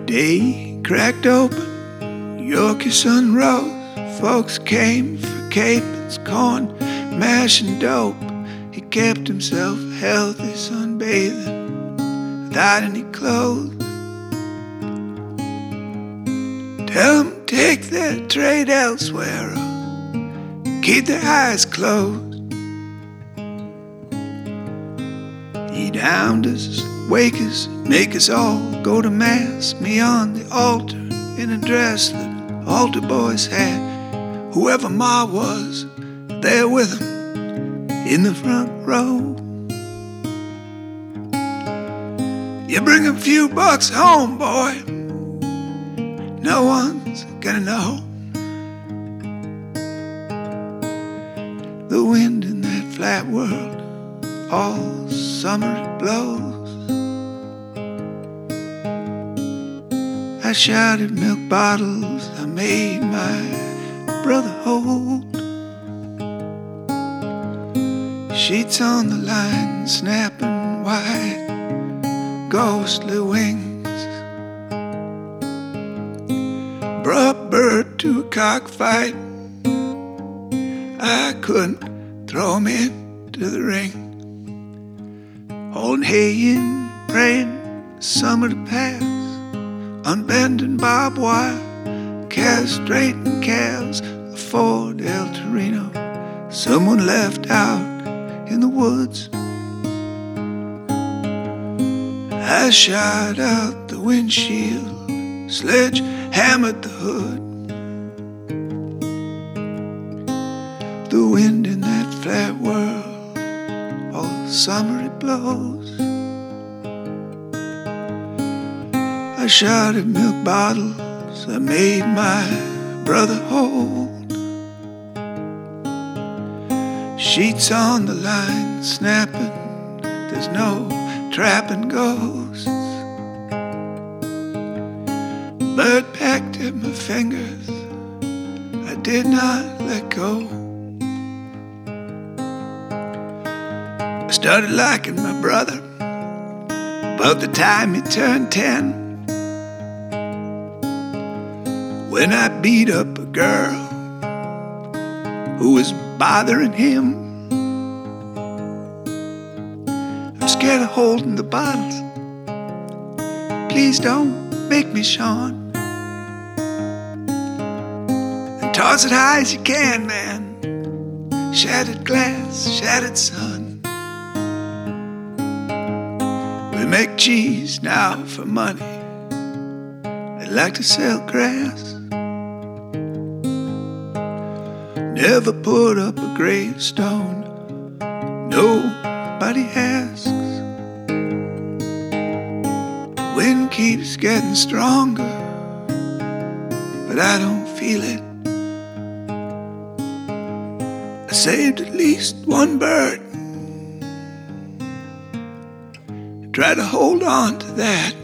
day cracked open, Yorkie sun rose. Folks came for capons, corn, mash, and dope. He kept himself healthy, sunbathing, without any clothes. Tell them take their trade elsewhere, or keep their eyes closed. He'd hound us, wake us, make us all go to mass. Me on the altar in a dress that altar boys had. Whoever Ma was, there with him in the front row. You bring a few bucks home, boy, no one's gonna know. The wind in that flat world, all summer it blows. I shouted milk bottles, I made my brother hold. Sheets on the line, snapping white, ghostly wings. Brought bird to a cockfight, I couldn't throw him into the ring. Holding hay in, praying summer to pass, unbending barbed wire, castrating calves, a Ford El Torino someone left out in the woods. I shot out the windshield, sledge-hammered the hood. The wind in that flat world, all summer it blows. I shot at milk bottles, I made my brother hold. Sheets on the line, snapping, there's no trapping ghosts. Blood packed at my fingers, I did not let go. I started liking my brother about the time he turned 10, when I beat up a girl who was bothering him. I'm scared of holding the bottles, please don't make me, Sean. And toss it high as you can, man. Shattered glass, shattered sun. We make cheese now for money, I'd like to sell grass. Never put up a gravestone, nobody asks. Wind keeps getting stronger, but I don't feel it. I saved at least one bird, try to hold on to that.